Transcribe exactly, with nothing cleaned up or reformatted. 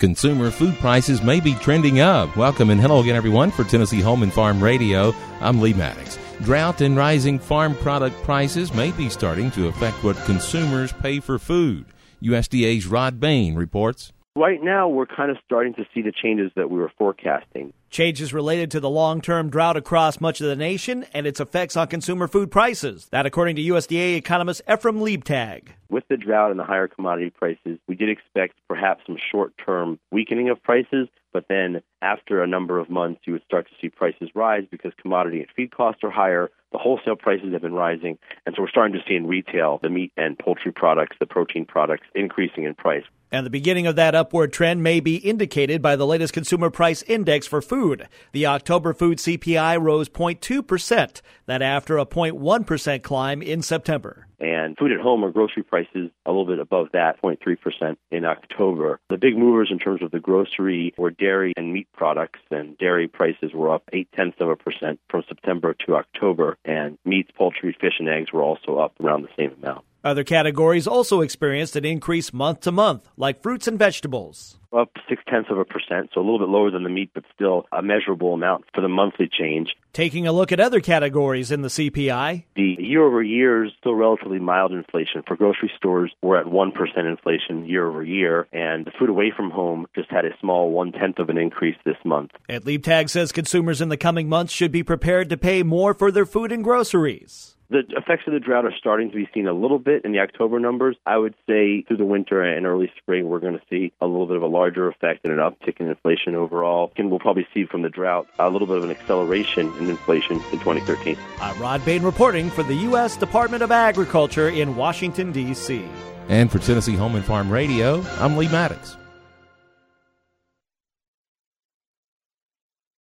consumer food prices may be trending up. Welcome and hello again, everyone, for Tennessee Home and Farm Radio. I'm Lee Maddox. Drought and rising farm product prices may be starting to affect what consumers pay for food. U S D A's Rod Bain reports. Right now, we're kind of starting to see the changes that we were forecasting. Changes related to the long-term drought across much of the nation and its effects on consumer food prices. That, according to U S D A economist Ephraim Liebtag. With the drought and the higher commodity prices, we did expect perhaps some short-term weakening of prices, but then after a number of months, you would start to see prices rise because commodity and feed costs are higher. The wholesale prices have been rising, and so we're starting to see in retail the meat and poultry products, the protein products, increasing in price. And the beginning of that upward trend may be indicated by the latest consumer price index for food. The October food C P I rose zero point two percent, that after a zero point one percent climb in September. And food at home or grocery prices a little bit above that, zero point three percent in October. The big movers in terms of the grocery were dairy and meat products, and dairy prices were up eight-tenths of a percent from September to October, and meats, poultry, fish, and eggs were also up around the same amount. Other categories also experienced an increase month to month, like fruits and vegetables. Up six-tenths of a percent, so a little bit lower than the meat, but still a measurable amount for the monthly change. Taking a look at other categories in the C P I. The year-over-year is still relatively mild inflation. For grocery stores, we're at one percent inflation year-over-year, and the food away from home just had a small one-tenth of an increase this month. Ed Liebtag says consumers in the coming months should be prepared to pay more for their food and groceries. The effects of the drought are starting to be seen a little bit in the October numbers. I would say through the winter and early spring, we're going to see a little bit of a larger effect and an uptick in inflation overall. And we'll probably see from the drought a little bit of an acceleration in inflation in twenty thirteen. I'm Rod Bain reporting for the U S Department of Agriculture in Washington, D C. And for Tennessee Home and Farm Radio, I'm Lee Maddox.